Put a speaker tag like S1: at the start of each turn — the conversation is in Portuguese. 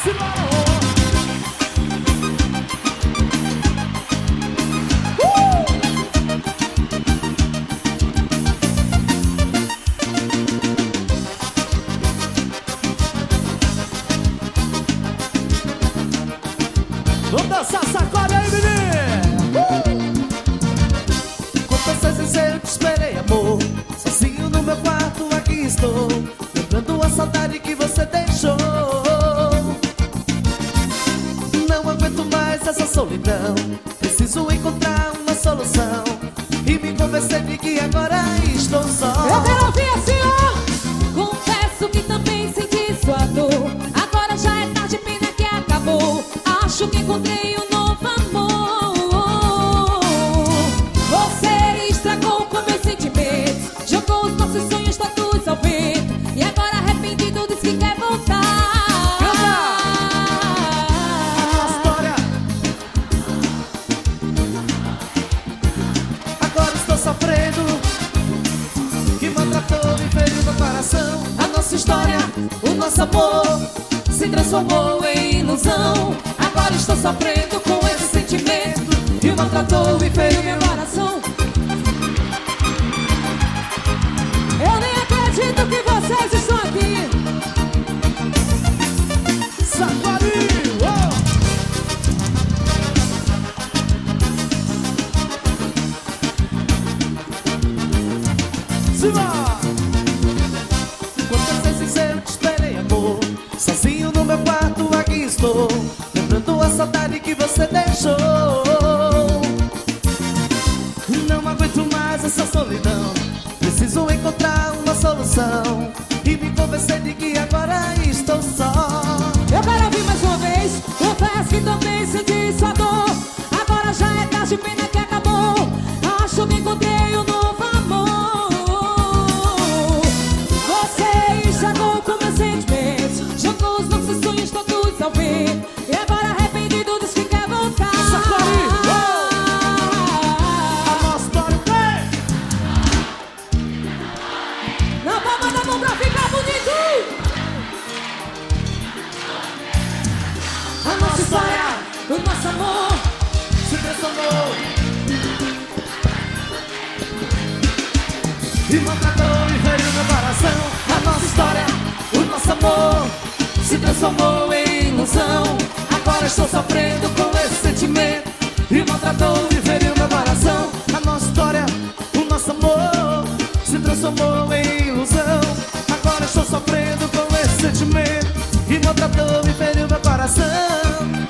S1: Vamos dançar, sacode aí, menino!
S2: Quantas vezes eu te esperei, amor, sozinho no meu quarto, aqui estou, lembrando a saudade que você deixou. Não aguento mais essa solidão, preciso encontrar uma solução e me convencer de que agora estou só.
S3: Eu quero ouvir assim, ó. Confesso que também senti sua dor. Agora já é tarde, pena que acabou. Acho que encontrei um novo amor. Você estragou com meus sentimentos, jogou os nossos sonhos todos ao vento, e agora arrependido diz que quer voltar.
S2: História. Agora estou sofrendo, que maltratou e feriu meu coração. A nossa história, o nosso amor se transformou em ilusão. Agora estou sofrendo com esse sentimento, e maltratou e feriu meu coração.
S3: Eu nem acredito que vocês estão aqui.
S1: Sacode! Simbora!
S2: Quantas vezes eu te esperei, amor, sozinho no meu quarto, aqui estou, lembrando a saudade que você deixou. Não aguento mais essa solidão, preciso encontrar uma solução e me convencer de que agora estou só.
S3: Eu quero ouvir mais uma vez. Confesso que também senti sua dor. Agora já é tarde, pena que acabou. Acho que encontrei um novo amor. Você estragou com meus sentimentos, jogou os nossos sonhos todos ao vento, e agora arrependido diz que quer voltar.
S1: A nossa história vem!
S3: Na palma da mão pra ficar bonito. A nossa história, o nosso amor
S2: Se transformou e maltratou e feriu meu coração. A nossa história, o nosso amor se transformou em ilusão. Agora estou sofrendo com esse sentimento, e maltratou e feriu meu coração. A nossa história, o nosso amor se transformou em ilusão. Agora estou sofrendo com esse sentimento, e maltratou e feriu meu coração.